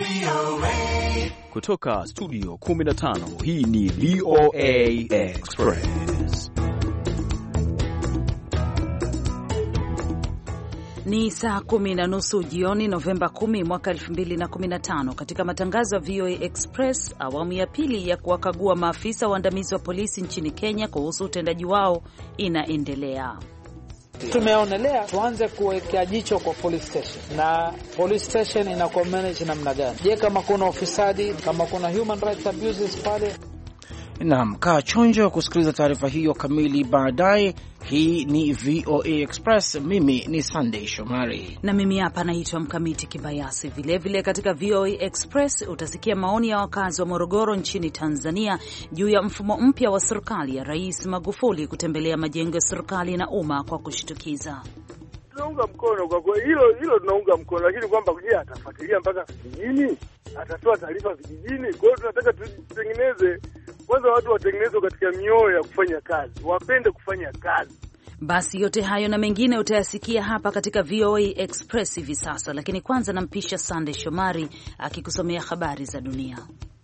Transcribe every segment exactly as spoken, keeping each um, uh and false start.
Kutoka studio kumi na tano, hii ni V O A Express. Ni saa kumi na nusu jioni Novemba kumi mwaka elfu mbili na kumi na tano. Katika matangazo ya V O A Express, awamu ya pili ya kuwakagua maafisa waandamizi wa polisi nchini Kenya kuhusu utendaji wao inaendelea. Tumeonelea tuanze kuwekea jicho kwa police station, na police station inakuwa manage namna gani? Je, kama kuna ufisadi, kama kuna human rights abuses pale? Naam, kaa chonjo kusikiliza taarifa hiyo kamili baadaye. Hii ni V O A Express. Mimi ni Sunday Shomari na mimi hapa naitwa Mkamiti Kibayasi. Vilevile vile katika V O A Express utasikia maoni ya wakazi wa Morogoro nchini Tanzania juu ya mfumo mpya wa serikali ya Rais Magufuli kutembelea majengo ya serikali na umma kwa kushtukiza. Tunaunga mkono kwa kwa hilo hilo tunaunga mkono, lakini kwamba je, atafuatilia mpaka vijijini? Atatoa taarifa vijijini? Kwa hiyo tunataka tutengeneze kwanza, watu watengenezwe katika mioyo ya kufanya kazi, wapende kufanya kazi. Basi yote hayo na mengine utayasikia hapa katika V O A Express hivi sasa, lakini kwanza nampisha Sunday Shomari akikusomea habari za dunia.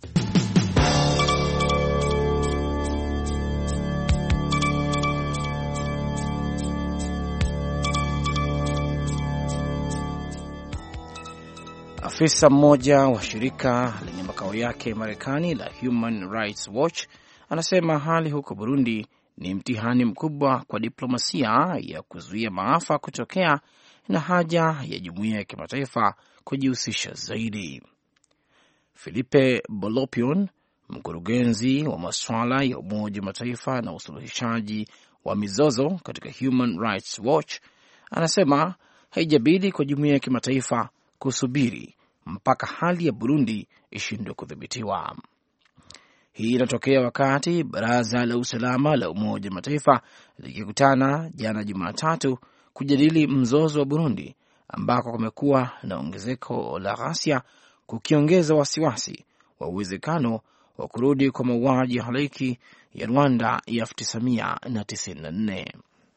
Afisa mmoja wa shirika lenye makao yake Marekani la Human Rights Watch anasema hali huko Burundi ni mtihani mkubwa kwa diplomasia ya kuzuia maafa kutokea na haja ya jumuiya ya kimataifa kujihusisha zaidi. Philippe Bolopion, mkurugenzi wa masuala ya Umoja wa Mataifa na usuluhishaji wa mizozo katika Human Rights Watch, anasema haijabidi kwa jumuiya ya kimataifa kusubiri mpaka hali ya Burundi ishindwe kudhibitiwa. Hii inatokea wakati Baraza la Usalama la Umoja wa Mataifa likikutana jana Jumatatu kujadili mzozo wa Burundi, ambako kumekuwa na ongezeko la ghasia, kukiongeza wasiwasi wa uwezekano wa kurudi kwa mauaji ya halaiki ya Rwanda ya elfu tisa mia tisini na nne.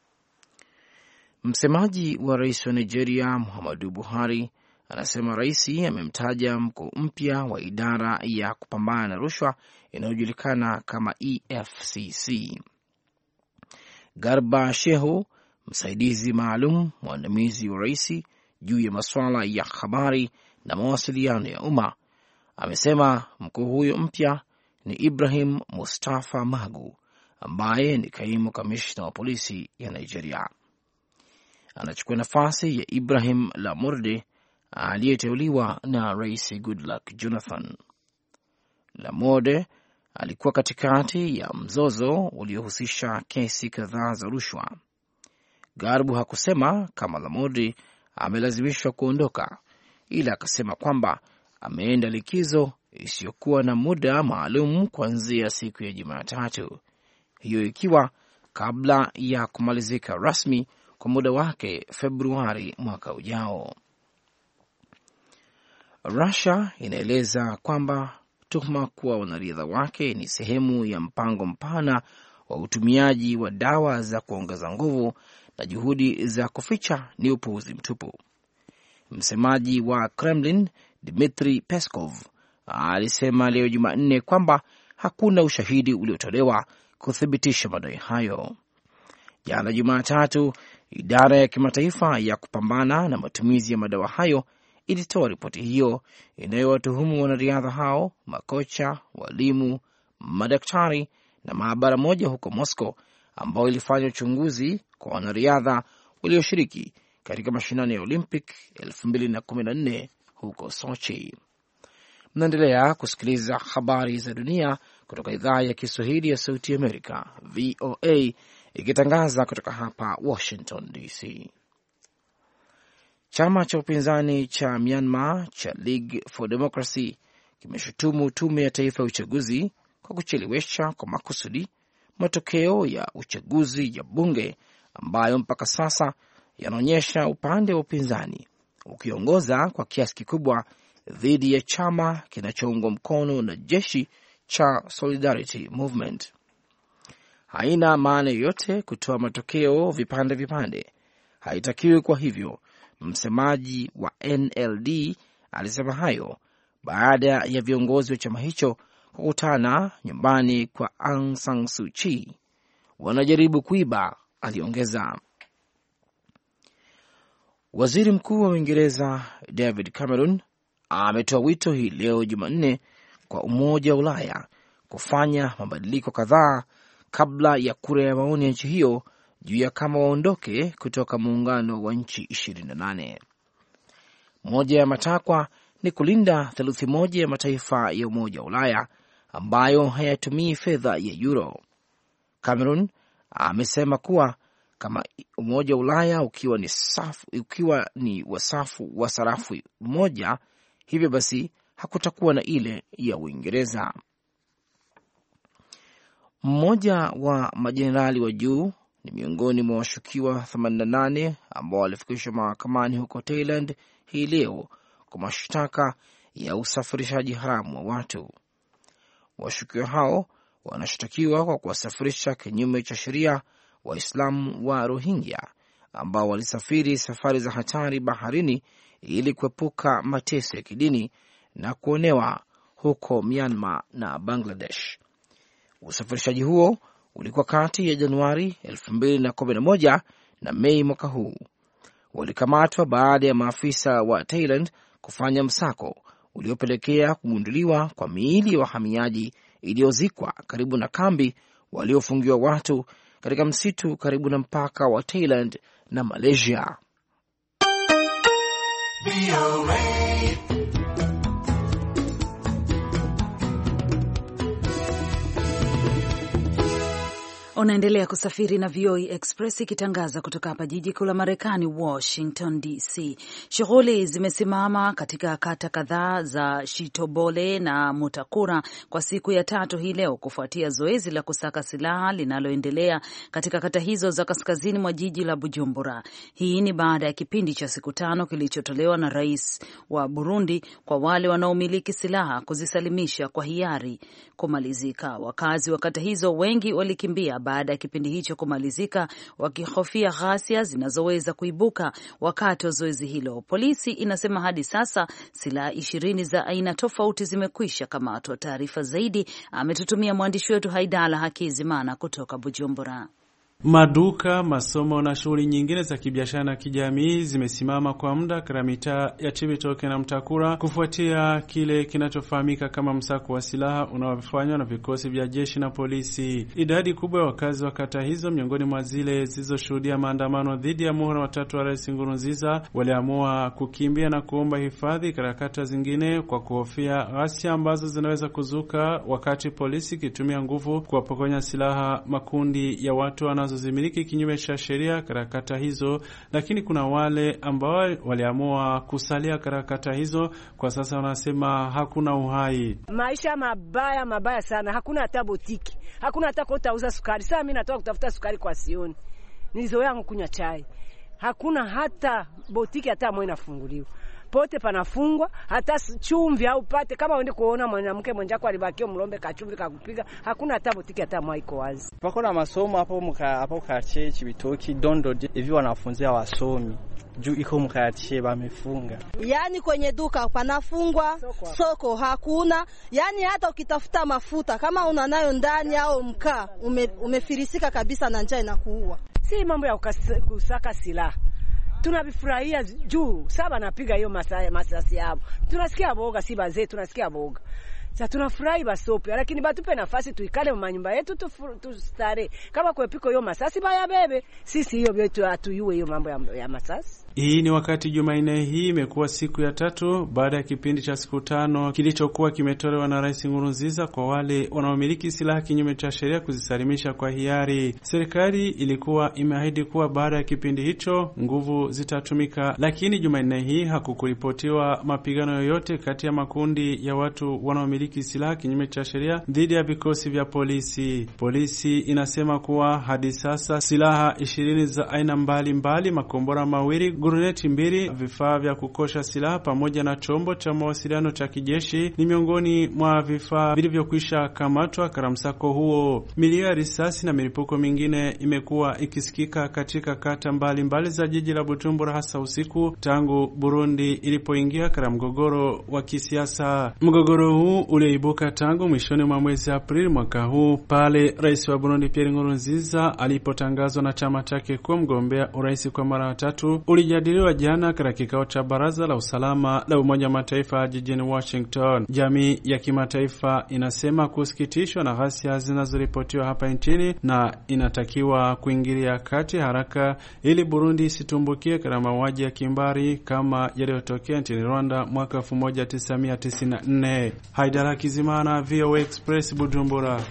Msemaji wa rais wa Nigeria Muhammadu Buhari anasema rais amemtaja mkuu mpya wa idara ya kupambana na rushwa inayojulikana kama E F C C. Garba Shehu, msaidizi maalum mwandamizi wa rais juu ya masuala ya habari na mawasiliano ya umma, amesema mkuu huyo mpya ni Ibrahim Mustafa Magu, ambaye ni kaimu kamishna wa polisi ya Nigeria. Anachukua nafasi ya Ibrahim Lamurde aliyeteuliwa na Rais Goodluck Jonathan. Lamorde alikuwa katikati ya mzozo uliohusisha kesi kadhaa za rushwa. Garbu hakusema kama Lamorde amelazimishwa kuondoka, ila akasema kwamba ameenda likizo isiyokuwa na muda maalum kuanzia siku ya Jumatatu, hiyo ikiwa kabla ya kumalizika rasmi kwa muda wake Februari mwaka ujao. Russia inaeleza kwamba tuhuma kuwa wanariadha wake ni sehemu ya mpango mpana wa utumiaji wa dawa za kuongeza nguvu na juhudi za kuficha ni upuuzi mtupu. Msemaji wa Kremlin Dmitry Peskov alisema leo Jumanne kwamba hakuna ushahidi uliotolewa kuthibitisha madai hayo. Jana Jumatatu, idara ya kimataifa ya kupambana na matumizi ya madawa hayo ilitoa ripoti hiyo inayowatuhumu wanariadha hao, makocha, walimu, madaktari na maabara moja huko Moscow, ambao ilifanya uchunguzi kwa wanariadha walioshiriki katika mashindano ya Olympic elfu mbili na kumi na nne huko Sochi. Mnaendelea kusikiliza habari za dunia kutoka idhaa ya Kiswahili ya Sauti ya Amerika, V O A, ikitangaza kutoka hapa Washington D C. Chama cha upinzani cha Myanmar cha League for Democracy kimeshutumu tume ya taifa ya uchaguzi kwa kuchelewesha kwa makusudi matokeo ya uchaguzi ya bunge ambayo mpaka sasa yanaonyesha upande wa upinzani ukiongoza kwa kiasi kikubwa dhidi ya chama kinachoungwa mkono na jeshi cha Solidarity Movement. Haina maana yoyote kutoa matokeo vipande vipande, haitakiwi. Kwa hivyo msemaji wa N L D alisema hayo baada ya viongozi wa chama hicho kukutana nyumbani kwa Aung San Suu Kyi. Wanajaribu kuiba, aliongeza. Waziri Mkuu wa Uingereza David Cameron ametoa wito hii leo Jumanne kwa Umoja wa Ulaya kufanya mabadiliko kadhaa kabla ya kura ya maoni ya nchi hiyo juu ya kama waondoke kutoka muungano wa nchi ishirini na nane. Moja ya matakwa ni kulinda theluthi moja ya mataifa ya Umoja wa Ulaya ambayo hayatumii fedha ya euro. Cameron amesema kuwa kama Umoja wa Ulaya ukiwa ni safu, ukiwa ni wasafu wa sarafu moja, hivyo basi hakutakuwa na ile ya Uingereza. Mmoja wa majenerali wa juu ni miongoni mwa washukiwa themanini na nane ambao walifikishwa mahakamani huko Thailand hii leo kwa mashtaka ya usafirishaji haramu wa watu. Washukiwa hao wanashtakiwa kwa kuwasafirisha kinyume cha sheria Waislamu wa Rohingya ambao walisafiri safari za hatari baharini ili kuepuka mateso ya kidini na kuonewa huko Myanmar na Bangladesh. Usafirishaji huo ulikuwa kati ya Januari elfu mbili na kumi na moja na Mei mwaka huu. Walikamatwa baada ya maafisa wa Thailand kufanya msako uliopelekea kugunduliwa kwa miili ya wahamiaji iliyozikwa karibu na kambi waliofungiwa watu katika msitu karibu na mpaka wa Thailand na Malaysia. Unaendelea kusafiri na V O A Express ikitangaza kutoka hapa jiji kuu la Marekani, Washington D C. Shughuli zimesimama katika kata kadhaa za Shitobole na Mutakura kwa siku ya tatu hii leo kufuatia zoezi la kusaka silaha linaloendelea katika kata hizo za kaskazini mwa jiji la Bujumbura. Hii ni baada ya kipindi cha siku tano kilichotolewa na rais wa Burundi kwa wale wanaomiliki silaha kuzisalimisha kwa hiari kumalizika. Wakazi wa kata hizo wengi walikimbia baada ya kipindi hicho kumalizika, wakihofia ghasia zinazoweza kuibuka wakati wa zoezi hilo. Polisi inasema hadi sasa silaha ishirini za aina tofauti zimekwisha kamatwa. Taarifa zaidi ametutumia mwandishi wetu Haidala Hakizimana kutoka Bujumbura. Maduka, masomo na shughuli nyingine za kibiashara na kijamii zimesimama kwa muda katika mitaa ya Cibitoke na Mtakura kufuatia kile kinachofahamika kama msako wa silaha unaofanywa na vikosi vya jeshi na polisi. Idadi kubwa ya wakazi wa kata hizo, miongoni mwa zile zilizoshuhudia maandamano dhidi ya muhula watatu wa Rais Nkurunziza, waliamua kukimbia na kuomba hifadhi katika kata zingine kwa kuhofia ghasia ambazo zinaweza kuzuka wakati polisi kitumia nguvu kuwapokonya silaha makundi ya watu wana zimiliki kinyume cha sheria katika kata hizo. Lakini kuna wale ambao waliamua kusalia katika kata hizo. Kwa sasa wanasema hakuna uhai. Maisha mabaya mabaya sana, hakuna hata botiki, hakuna hata kutauza sukari. Sasa mimi natoka kutafuta sukari kwa Sioni, nilizoea yangu kunywa chai, hakuna hata botiki hata moja inafunguliwa. Pote panafungwa, hata chumvi au pate kama uende kuona mwanamke mwenjako alibakio mlombe kachumvi kakupiga, hakuna hata botiki hata moja iko wazi. Pako na masomo hapo mka hapo kache Cibitoke Dondo hivi wanafunzia wasomi juu iko mkache bamefunga. Yani kwenye duka panafungwa, soko, soko hakuna. Yani hata ukitafuta mafuta kama una nayo ndani au mkaa ume, umefirisika kabisa na njaa inakuua. Si mambo ya kusaka silaha. Tunabifurahia juu saba napiga hiyo masasi yao. Tunasikia boga si bazee, tunasikia boga. Sasa tunafurahi basopi, lakini batupe nafasi tuikale manyumba yetu tustare. Kama kuepiko hiyo masasi baya bebe, sisi hiyo yetu atuyue hiyo mambo ya, ya masasi. Hii ni wakati Jumanne hii imekuwa siku ya tatu baada ya kipindi cha siku tano kilichokuwa kimetolewa na Rais Nkurunziza kwa wale wanaomiliki silaha kinyume cha sheria kuzisalimisha kwa hiari. Serikali ilikuwa imeahidi kuwa baada ya kipindi hicho nguvu zitatumika, lakini Jumanne hii hakukuripotiwa mapigano yoyote kati ya makundi ya watu wanaomiliki silaha kinyume cha sheria dhidi ya vikosi vya polisi. Polisi inasema kuwa hadi sasa silaha ishirini za aina mbali mbali, makombora mawili, guruneti mbili, vifaa vya kukosha silaha pamoja na chombo cha mawasiliano cha kijeshi ni miongoni mwa vifaa vilivyokwisha kamatwa katika msako huo. Milio ya risasi na milipuko mingine imekuwa ikisikika katika kata mbalimbali mbali za jiji la Bujumbura, hasa usiku tangu Burundi ilipoingia katika mgogoro wa kisiasa. Mgogoro huu uliibuka tangu mwishoni mwa mwezi Aprili mwaka huu pale Rais wa Burundi Pierre Nkurunziza alipotangazwa na chama chake kuwa mgombea urais kwa mara ya tatu. Ulijadiliwa jana katika kikao cha Baraza la Usalama la Umoja wa Mataifa jijini Washington. Jamii ya kimataifa inasema kusikitishwa na ghasia zinazoripotiwa hapa nchini na inatakiwa kuingilia kati haraka ili Burundi isitumbukie katika mauaji ya kimbari kama yaliyotokea nchini Rwanda mwaka elfu moja tisa mia tisini na nne. Haidara Kizimana, V O A Express, Bujumbura.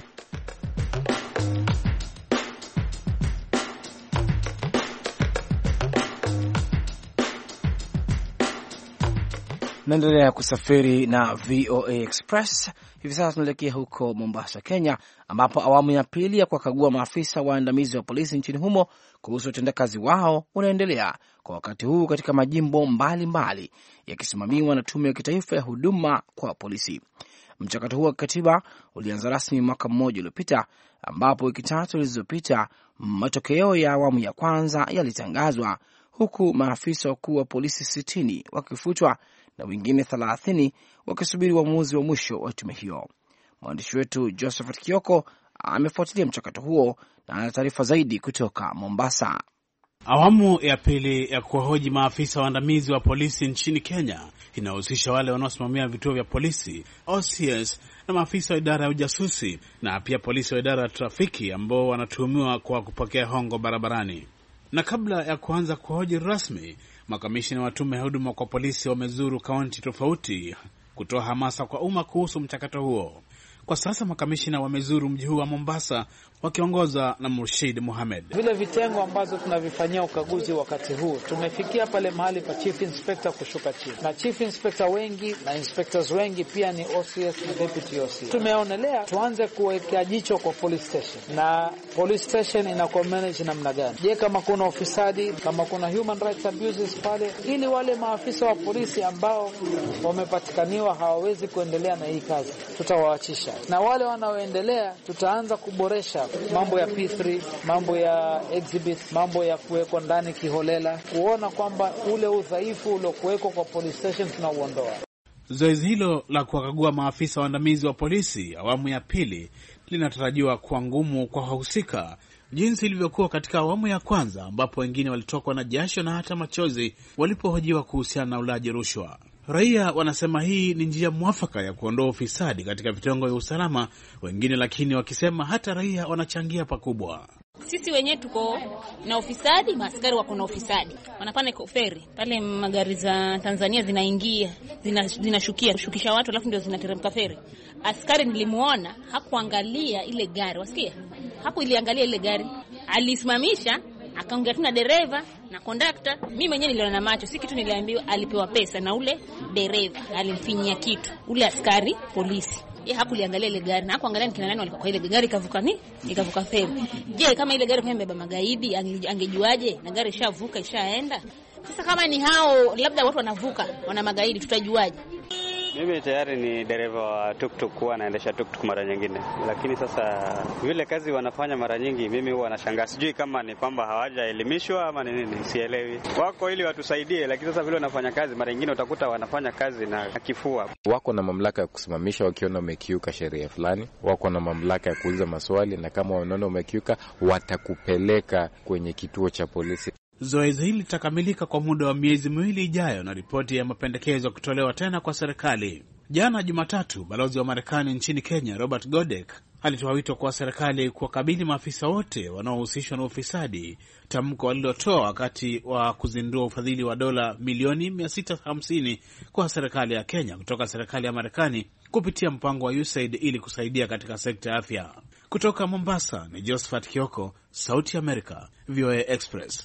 Naendelea kusafiri na V O A Express. Hivi sasa tunaelekea huko Mombasa, Kenya, ambapo awamu ya pili ya kuwakagua maafisa waandamizi wa polisi nchini humo kuhusu utendakazi wao unaendelea kwa wakati huu katika majimbo mbalimbali yakisimamiwa na Tume ya Kitaifa ya Huduma kwa Polisi. Mchakato huo wa katiba ulianza rasmi mwaka mmoja uliopita, ambapo wiki tatu zilizopita matokeo ya awamu ya kwanza yalitangazwa, huku maafisa wakuu wa polisi sitini wakifutwa na wengine thelathini wakisubiri uamuzi wa mwisho wa tume hiyo. Mwandishi wetu Josephat Kioko amefuatilia mchakato huo na ana taarifa zaidi kutoka Mombasa. Awamu ya pili ya kuwahoji maafisa waandamizi wa polisi nchini Kenya inahusisha wale wanaosimamia vituo vya polisi, O C S, na maafisa wa idara ya ujasusi na pia polisi wa idara ya trafiki ambao wanatuhumiwa kwa kupokea hongo barabarani. Na kabla ya kuanza kuhoji rasmi, makamishina wa Tume ya Huduma kwa Polisi wamezuru kaunti tofauti kutoa hamasa kwa umma kuhusu mchakato huo. Kwa sasa makamishina wamezuru mji huu wa Mombasa wakiongozwa na Murshid Mohamed. Vile vitengo ambazo tunavifanyia ukaguzi wakati huu, tumefikia pale mahali pa chief inspector kushuka chini. Na chief inspector wengi na inspectors wengi pia ni O C S na deputy O C S. Tumeonelea tuanze kuwekea jicho kwa police station. Na police station inakuwa manage namna gani? Je, kama kuna ufisadi, kama kuna human rights abuses pale, ili wale maafisa wa polisi ambao wamepatikaniwa hawawezi kuendelea na hii kazi, tutawaachisha. Na wale wanaoendelea tutaanza kuboresha mambo ya P three, mambo ya exhibit, mambo ya kuwekwa ndani kiholela, kuona kwamba ule udhaifu uliokuwekwa kwa police station tunauondoa. Zoezi hilo la kuwakagua maafisa waandamizi wa polisi awamu ya pili linatarajiwa kuwa ngumu kwa wahusika, jinsi ilivyokuwa katika awamu ya kwanza ambapo wengine walitokwa na jasho na hata machozi walipohojiwa kuhusiana na ulaji rushwa. Raia wanasema hii ni njia mwafaka ya kuondoa ufisadi katika vitengo vya usalama, wengine lakini wakisema hata raia wanachangia pakubwa. Sisi wenyewe tuko na ufisadi, maaskari wako na ufisadi. Wanapanda feri pale, magari za Tanzania zinaingia, zinashukia, shukisha watu alafu ndio zinateremka feri. Askari nilimuona hakuangalia ile gari, wasikia? Hapo iliangalia ile gari. Alisimamisha, akaongea tu na dereva na kondakta. Mimi mwenyewe niliona na macho, si kitu niliambiwa, alipewa pesa na ule dereva alimfinyia kitu ule askari polisi. Yeye hakuliangalia ile gari na hakuangalia ni kina nani walikuwa kwa ile gari, ikavuka ni ikavuka feri. Je, kama ile gari imebeba magaidi angejuaje? Na gari ishavuka ishaenda. Sasa kama ni hao labda watu wanavuka wana magaidi, tutajuaje? Mimi tayari ni dereva wa tuktuk, huwa naendesha tuktuk mara nyingine. Lakini sasa vile kazi wanafanya mara nyingi mimi huwa nashangaa. Sijui kama ni kwamba hawajaelimishwa ama ni nini, sielewi. Wako ili watusaidie, lakini sasa vile wanafanya kazi mara nyingine utakuta wanafanya kazi na kifua. Wako na mamlaka ya kusimamisha wakiona umekiuka sheria fulani. Wako na mamlaka ya kuuliza maswali, na kama wanaona umekiuka watakupeleka kwenye kituo cha polisi. Zoezi hili litakamilika kwa muda wa miezi miwili ijayo na ripoti ya mapendekezo kutolewa tena kwa serikali. Jana Jumatatu, balozi wa Marekani nchini Kenya Robert Godek alitoa wito kwa serikali kuwakabili maafisa wote wanaohusishwa na ufisadi, tamko walilotoa wakati wa kuzindua ufadhili wa dola milioni mia sita hamsini kwa serikali ya Kenya kutoka serikali ya Marekani kupitia mpango wa U S A I D ili kusaidia katika sekta ya afya. Kutoka Mombasa ni Josephat Kioko, Sauti ya Amerika, V O A Express.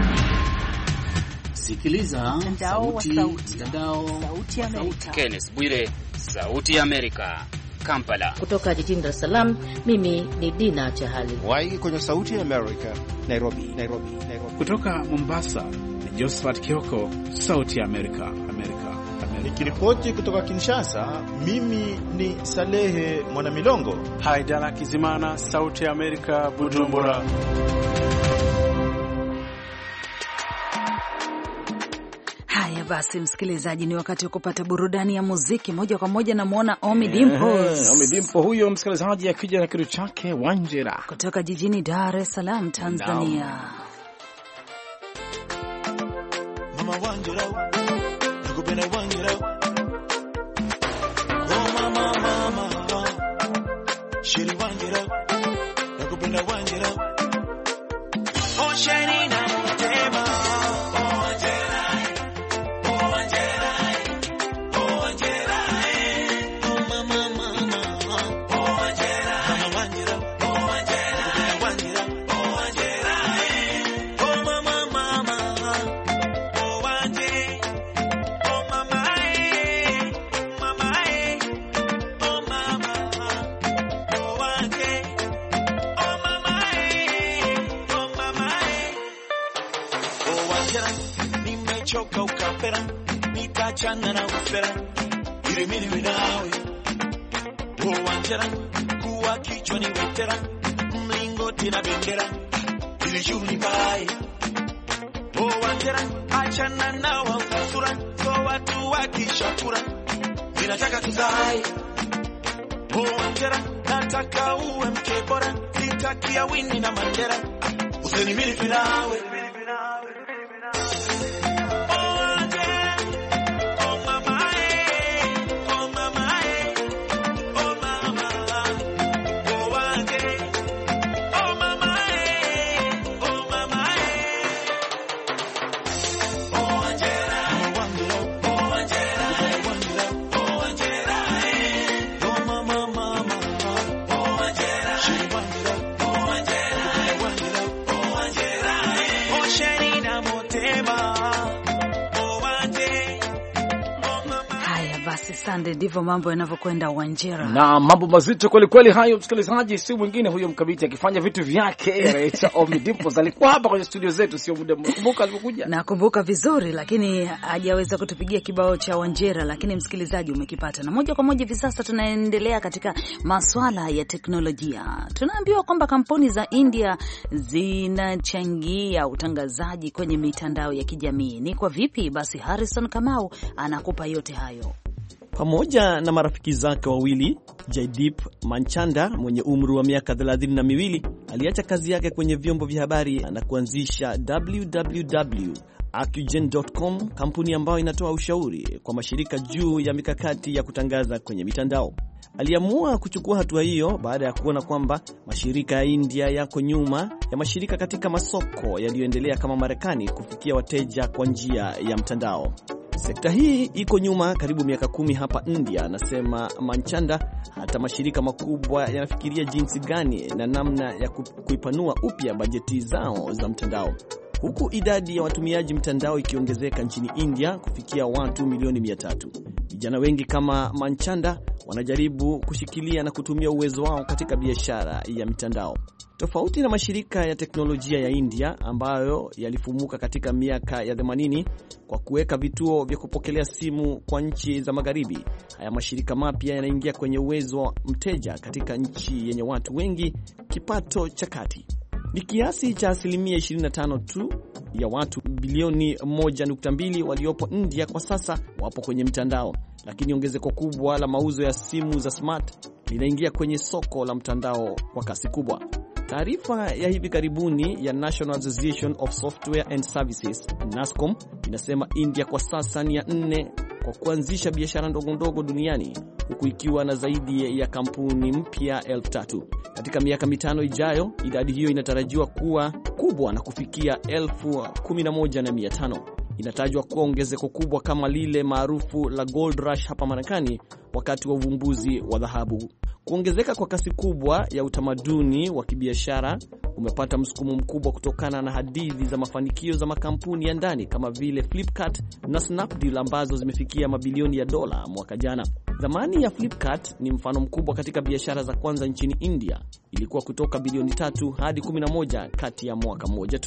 Sikiliza sauti, mtandao sauti ya Amerika. Kenneth Bwire, Sauti ya Amerika, Kampala. Kutoka jijini Dar es Salaam, mimi ni Dina Chahali. Waiki kwenye Sauti ya Amerika, Nairobi, Nairobi, Nairobi. Kutoka Mombasa ni Josephat Kioko, Sauti ya Amerika, Amerika, Amerika. Nikiripoti kutoka Kinshasa, mimi ni Salehe Mwanamilongo. Haidala Kizimana, Sauti ya Amerika, Bujumbura. Basi msikilizaji, ni wakati wa kupata burudani ya muziki moja kwa moja. Namuona Ommy Dimpoz. Ommy Dimpoz huyo msikilizaji akija na kitu chake Wanjira kutoka jijini Dar es Salaam, Tanzania. Mama Wanjira, nakupenda Wanjira. Oh mama mama, shiri Wanjira, nakupenda Wanjira. Oh shiri na mtema. Choka ukapera, nitachana na ufera, ili mimi nawe. Oh Wanjira, kuwa kichwa ni wetera, mlingoti na bendera, ili juli bai. Oh Wanjira, achana na wa usura, so watu wakishakura, ninataka tuzae. Oh Wanjira, nataka uwe mke bora, sitakia Winnie na Mandela, useni mimi nawe. Sande, ndivyo mambo yanavyokwenda Wanjira. Na mambo mazito kweli kweli hayo msikilizaji, si mwingine huyo mkabiti akifanya vitu vyake. Anaitwa Ommy Dimpoz, alikuwa hapa kwenye studio zetu sio muda mkumbuka alipokuja. Nakumbuka vizuri, lakini hajaweza kutupigia kibao cha Wanjira, lakini msikilizaji umekipata. Na moja kwa moja hivi sasa tunaendelea katika masuala ya teknolojia. Tunaambiwa kwamba kampuni za India zinachangia utangazaji kwenye mitandao ya kijamii. Ni kwa vipi? Basi Harrison Kamau anakupa yote hayo. Pamoja na marafiki zake wawili, Jaideep Manchanda mwenye umri wa miaka thelathini na miwili aliacha kazi yake kwenye vyombo vya habari na kuanzisha w w w dot Accugen dot com, kampuni ambayo inatoa ushauri kwa mashirika juu ya mikakati ya kutangaza kwenye mitandao. Aliamua kuchukua hatua hiyo baada ya kuona kwamba mashirika ya India yako nyuma ya mashirika katika masoko yaliyoendelea kama Marekani kufikia wateja kwa njia ya mtandao. Sekta hii iko nyuma karibu miaka kumi hapa India, anasema Manchanda. Hata mashirika makubwa yanafikiria jinsi gani na namna ya kuipanua upya bajeti zao za mtandao. Huku idadi ya watumiaji mtandao ikiongezeka nchini India kufikia watu milioni mia tatu. Vijana wengi kama Manchanda wanajaribu kushikilia na kutumia uwezo wao katika biashara ya mitandao. Tofauti na mashirika ya teknolojia ya India ambayo yalifumuka katika miaka ya themanini kwa kuweka vituo vya kupokelea simu kwa nchi za magharibi, haya mashirika mapya yanaingia kwenye uwezo wa mteja katika nchi yenye watu wengi, kipato cha kati. Ni kiasi cha asilimia ishirini na tano tu ya watu bilioni moja nukta mbili waliopo India kwa sasa wapo kwenye mtandao, lakini ongezeko kubwa la mauzo ya simu za smart linaingia kwenye soko la mtandao kwa kasi kubwa. Taarifa ya hivi karibuni ya National Association of Software and Services, NASSCOM, inasema India kwa sasa ni ya nne kwa kuanzisha biashara ndogo ndogo duniani, huku ikiwa na zaidi ya kampuni mpya elfu tatu. Katika miaka mitano ijayo, idadi hiyo inatarajiwa kuwa kubwa na kufikia elfu kumi na moja na mia tano. Inatajwa kuwa ongezeko kubwa kama lile maarufu la Gold Rush hapa Marekani wakati wa uvumbuzi wa dhahabu. Kuongezeka kwa kasi kubwa ya utamaduni wa kibiashara umepata msukumo mkubwa kutokana na hadithi za mafanikio za makampuni ya ndani kama vile Flipkart na Snapdeal ambazo zimefikia mabilioni ya dola mwaka jana. Zamani ya Flipkart ni mfano mkubwa katika biashara za kwanza nchini India. Ilikuwa kutoka bilioni tatu hadi kumi na moja kati ya mwaka mmoja tu.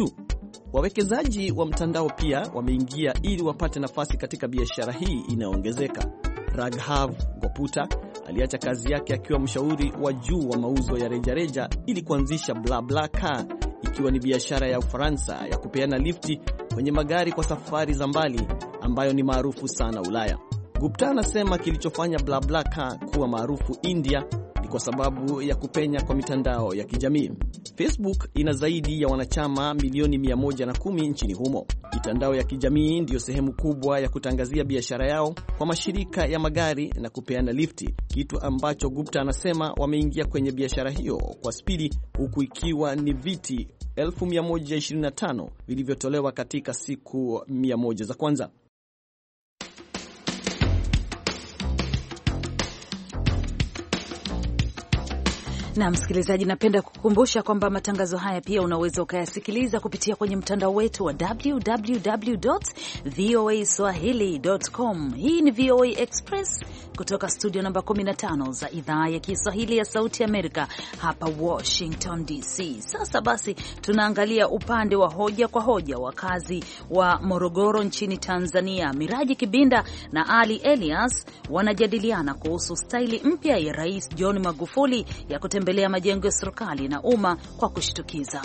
Wawekezaji wa mtandao pia wameingia ili wapate nafasi katika biashara hii inayoongezeka. Raghav Goputa aliacha kazi yake akiwa mshauri wa juu wa mauzo ya rejareja ili kuanzisha BlaBlaCar, ikiwa ni biashara ya Ufaransa ya kupeana lifti kwenye magari kwa safari za mbali ambayo ni maarufu sana Ulaya. Gupta anasema kilichofanya BlaBlaCar kuwa maarufu India ni kwa sababu ya kupenya kwa mitandao ya kijamii. Facebook ina zaidi ya wanachama milioni mia moja na kumi nchini humo. Mitandao ya kijamii ndiyo sehemu kubwa ya kutangazia biashara yao kwa mashirika ya magari na kupeana lifti, kitu ambacho Gupta anasema wameingia kwenye biashara hiyo kwa spidi, huku ikiwa ni viti elfu mia moja ishirini na tano vilivyotolewa katika siku mia moja za kwanza. Na msikilizaji, napenda kukumbusha kwamba matangazo haya pia unaweza ukayasikiliza kupitia kwenye mtandao wetu wa w w w dot v o a swahili dot com. Hii ni V O A Express kutoka studio namba kumi na tano za idhaa ya Kiswahili ya Sauti Amerika hapa Washington D C. Sasa basi tunaangalia upande wa hoja kwa hoja. Wakazi wa Morogoro nchini Tanzania, Miraji Kibinda na Ali Elias, wanajadiliana kuhusu staili mpya ya Rais John Magufuli ya kutembelea majengo ya serikali na umma kwa kushtukiza.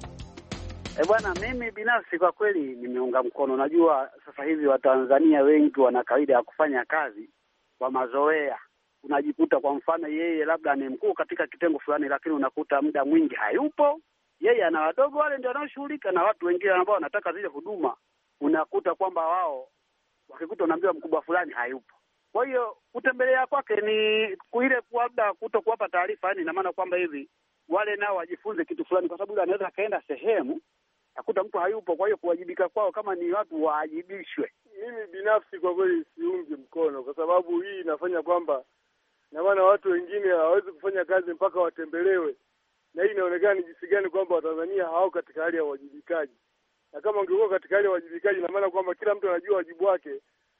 Eh, bwana, mimi binafsi kwa kweli nimeunga mkono. Najua sasa hivi Watanzania wengi wana kawaida ya kufanya kazi kwa mazoea. Unajikuta kwa mfano yeye labda ni mkuu katika kitengo fulani, lakini unakuta muda mwingi hayupo. Yeye ana wadogo wale ndio wanaoshughulika na watu wengine ambao wanataka zile huduma. Unakuta kwamba wao wakikuta unaambiwa mkubwa fulani hayupo. Kwa hiyo kutembelea kwake ni kuile labda kuto kuwapa taarifa, yani ina maana kwamba hivi wale nao wajifunze kitu fulani, kwa sababu anaweza kaenda sehemu akuta mtu hayupo. Kwa hiyo kuwajibika kwao kama ni watu waajibishwe. Mimi binafsi kwa kweli siungi mkono, kwa sababu hii inafanya kwamba na maana watu wengine hawawezi kufanya kazi mpaka watembelewe, na hii inaonekana ni jinsi gani kwamba Watanzania hawako katika hali ya uwajibikaji. Na kama ungekuwa katika hali ya uwajibikaji, na maana kwamba kila mtu anajua wajibu wake,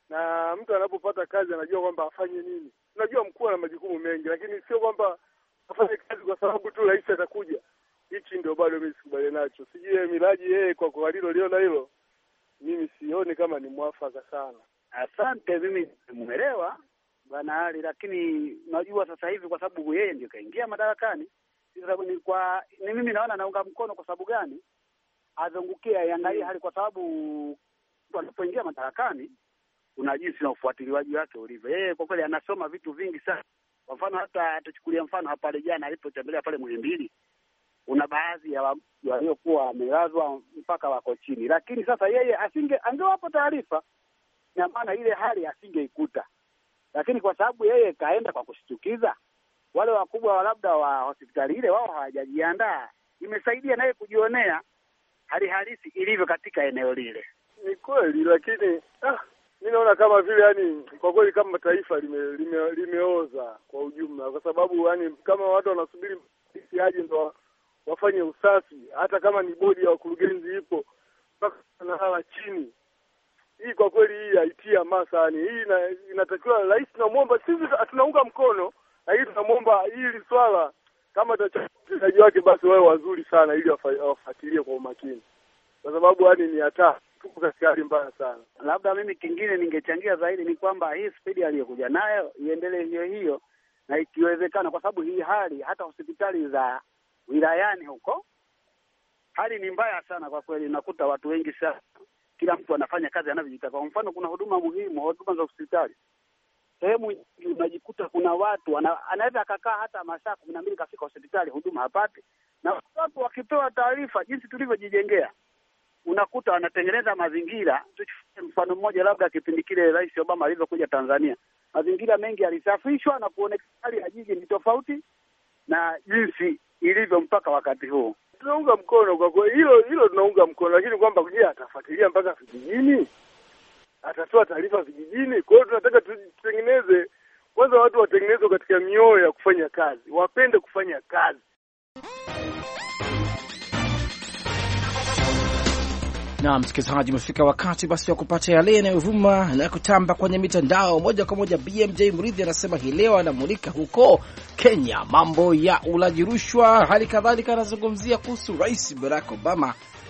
na mtu anapopata kazi anajua kwamba afanye nini. Unajua mkuu ana majukumu mengi, lakini sio kwamba afanye kazi kwa sababu tu rais atakuja. Hichi ndio bado mimi sikubali nacho. Sijui Miraji yeye kwa kwa hilo liona hilo, mimi sioni kama ni mwafaka sana. Asante, mimi nimeelewa bwana Ali, lakini unajua sasa hivi kwa sababu yeye ndio kaingia madarakani, sababu ni kwa ni mimi naona naunga mkono. Kwa sababu gani? Azungukia yangalia hali, kwa sababu anapoingia madarakani kuna jinsi na ufuatiliaji wake ulivyo. Yeye kwa kweli anasoma vitu vingi sana. Kwa mfano hata atachukulia mfano hapa jana alipotembelea pale Muhimbili, una baadhi ya waliokuwa wamelazwa mpaka wako chini, lakini sasa yeye asinge angewapa taarifa, na maana ile hali asingeikuta. Lakini kwa sababu yeye kaenda kwa kushtukiza, wale wakubwa labda wa hospitali ile wao hawajajiandaa, imesaidia naye kujionea hali halisi ilivyo katika eneo lile. Ni kweli, lakini ah mimi naona kama vile yani kwa kweli kama taifa lime, lime, limeoza kwa ujumla, kwa sababu yani kama watu wanasubiri aje ndo wafanye usafi, hata kama ni bodi ya wakurugenzi ipo mpaka nalala chini. Hii kwa kweli hii haitia hamasa, yani hii ina, inatakiwa rais tunamuomba, sisi tunaunga mkono, lakini tunamuomba hili swala kama tachaji wake basi wao wazuri sana ili wafuatilie kwa umakini, kwa sababu yani ni hatari. Tuko katika hali mbaya sana. Labda mimi kingine ningechangia zaidi ni kwamba hii spidi aliyokuja nayo iendelee hiyo hiyo, na ikiwezekana, kwa sababu hii hali hata hospitali za wilayani huko hali ni mbaya sana kwa kweli. Nakuta watu wengi sana, kila mtu anafanya kazi anavyojitaka. Kwa mfano kuna huduma muhimu, huduma za hospitali, sehemu unajikuta kuna watu ana, anaweza akakaa hata masaa kumi na mbili kafika hospitali huduma hapati, na watu wakipewa taarifa jinsi tulivyojijengea unakuta wanatengeneza mazingira. Mfano mmoja labda kipindi kile Rais Obama alivyokuja Tanzania, mazingira mengi yalisafishwa na kuonekana hali ya jiji ni tofauti na jinsi ilivyo mpaka wakati huu. Tunaunga mkono kwa kweli hilo hilo tunaunga mkono, lakini kwamba je, atafuatilia mpaka vijijini? Atatoa taarifa vijijini? Kwa hiyo tunataka tutengeneze kwanza, watu watengenezwe katika mioyo ya kufanya kazi, wapende kufanya kazi. Na msikilizaji, umefika wakati basi wa kupata yale yanayovuma na kutamba kwenye mitandao moja kwa moja. B M J Mridhi anasema hii leo anamulika huko Kenya mambo ya ulaji rushwa, hali kadhalika anazungumzia kuhusu Rais Barack Obama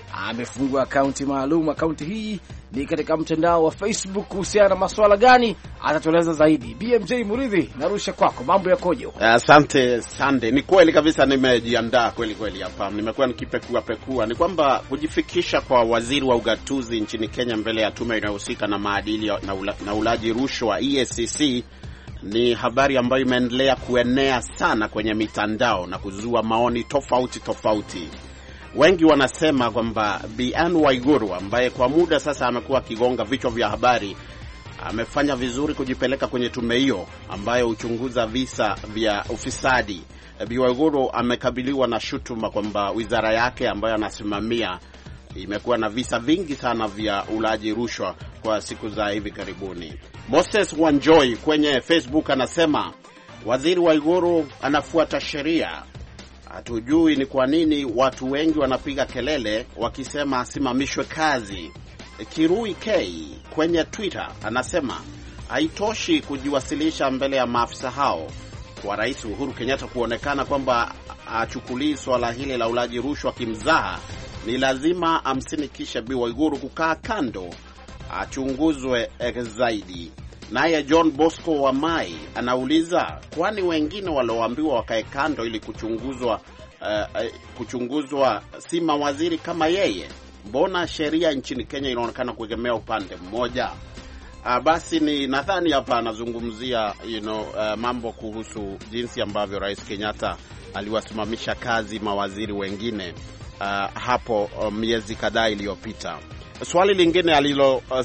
amefungua akaunti maalum. Akaunti hii ni katika mtandao wa Facebook. Kuhusiana na masuala gani atatueleza zaidi. B M J Muridhi, narusha kwako, mambo yakoje huko? Asante uh, Sande. Ni kweli kabisa, nimejiandaa kweli kweli hapa. Nimekuwa nikipekua pekua. Ni kwamba kujifikisha kwa waziri wa ugatuzi nchini Kenya mbele ya tume inayohusika na maadili na, ula, na ulaji rushwa E A C C ni habari ambayo imeendelea kuenea sana kwenye mitandao na kuzua maoni tofauti tofauti. Wengi wanasema kwamba Bi Anne Waiguru ambaye kwa muda sasa amekuwa akigonga vichwa vya habari amefanya vizuri kujipeleka kwenye tume hiyo ambayo uchunguza visa vya ufisadi. Bi Waiguru amekabiliwa na shutuma kwamba wizara yake ambayo anasimamia imekuwa na visa vingi sana vya ulaji rushwa kwa siku za hivi karibuni. Moses Wanjoy kwenye Facebook anasema waziri Waiguru anafuata sheria. Hatujui ni kwa nini watu wengi wanapiga kelele wakisema asimamishwe kazi. Kirui K kwenye Twitter anasema haitoshi kujiwasilisha mbele ya maafisa hao kwa Rais Uhuru Kenyatta kuonekana kwamba achukulii swala hili la ulaji rushwa kimzaha. Ni lazima amsinikishe Bi Waiguru kukaa kando, achunguzwe zaidi. Naye John Bosco wa Mai anauliza kwani wengine walioambiwa wakae kando ili kuchunguzwa uh, kuchunguzwa si mawaziri kama yeye? Mbona sheria nchini Kenya inaonekana kuegemea upande mmoja? Uh, basi ni nadhani hapa anazungumzia you know, uh, mambo kuhusu jinsi ambavyo Rais Kenyatta aliwasimamisha kazi mawaziri wengine uh, hapo uh, miezi kadhaa iliyopita. Swali lingine alilo uh,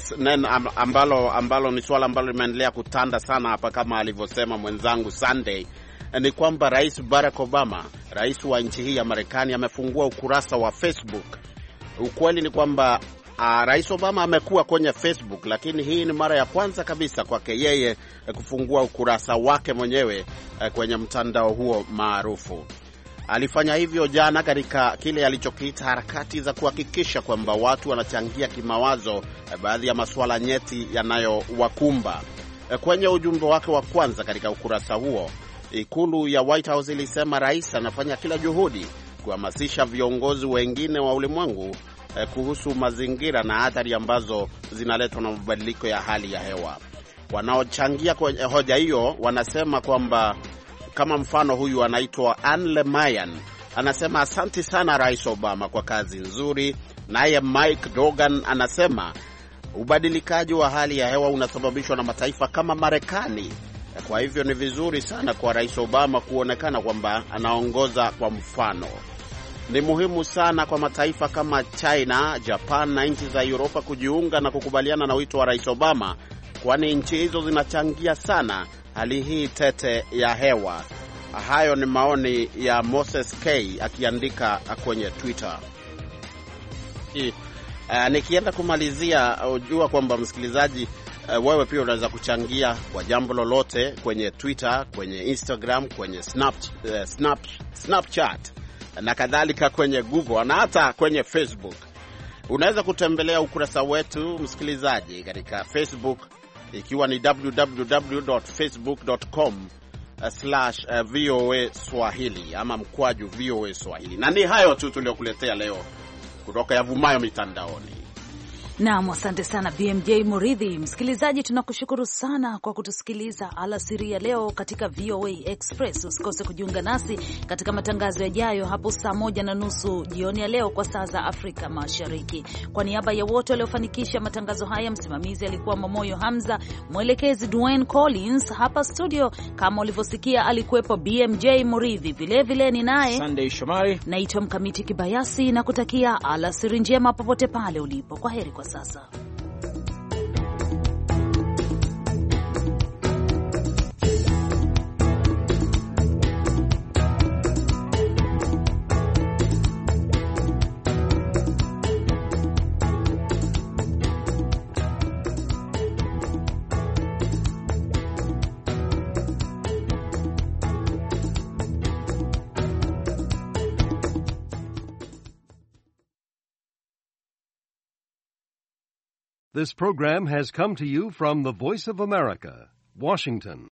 ambalo ambalo ni swala ambalo limeendelea kutanda sana hapa kama alivyosema mwenzangu Sunday, ni kwamba Rais Barack Obama, rais wa nchi hii ya Marekani, amefungua ukurasa wa Facebook. Ukweli ni kwamba uh, Rais Obama amekuwa kwenye Facebook, lakini hii ni mara ya kwanza kabisa kwake yeye uh, kufungua ukurasa wake mwenyewe uh, kwenye mtandao huo maarufu. Alifanya hivyo jana katika kile alichokiita harakati za kuhakikisha kwamba watu wanachangia kimawazo baadhi ya masuala nyeti yanayowakumba. Kwenye ujumbe wake wa kwanza katika ukurasa huo, ikulu ya White House ilisema rais anafanya kila juhudi kuhamasisha viongozi wengine wa ulimwengu kuhusu mazingira na athari ambazo zinaletwa na mabadiliko ya hali ya hewa. Wanaochangia kwenye hoja hiyo wanasema kwamba kama mfano huyu anaitwa Anne Lemayan anasema asante sana Rais Obama kwa kazi nzuri. Naye Mike Dogan anasema ubadilikaji wa hali ya hewa unasababishwa na mataifa kama Marekani. Kwa hivyo ni vizuri sana kwa Rais Obama kuonekana kwamba anaongoza kwa mfano. Ni muhimu sana kwa mataifa kama China, Japan na nchi za Europa kujiunga na kukubaliana na wito wa Rais Obama, kwani nchi hizo zinachangia sana hali hii tete ya hewa. Hayo ni maoni ya Moses K akiandika kwenye Twitter. Uh, nikienda kumalizia, ujua kwamba msikilizaji, uh, wewe pia unaweza kuchangia kwa jambo lolote kwenye Twitter, kwenye Instagram, kwenye Snap, uh, Snap, Snapchat na kadhalika, kwenye Google na hata kwenye Facebook. Unaweza kutembelea ukurasa wetu msikilizaji katika Facebook ikiwa ni w w w dot facebook dot com slash v o a Swahili ama mkwaju V O A Swahili. Na ni hayo tu tuliokuletea leo kutoka yavumayo mitandaoni. Naam, asante sana B M J Muridhi. Msikilizaji, tunakushukuru sana kwa kutusikiliza alasiri ya leo katika V O A Express. Usikose kujiunga nasi katika matangazo yajayo hapo saa moja na nusu jioni ya leo kwa saa za Afrika Mashariki. Kwa niaba ya wote waliofanikisha matangazo haya, msimamizi alikuwa Momoyo Hamza, mwelekezi Dwayne Collins, hapa studio kama ulivyosikia alikuwepo B M J Muridhi, vile vile ni naye Sunday Shomari. Naitwa Mkamiti Kibayasi na kutakia alasiri njema popote pale ulipo. Kwaheri kwa sasa. This program has come to you from the Voice of America, Washington.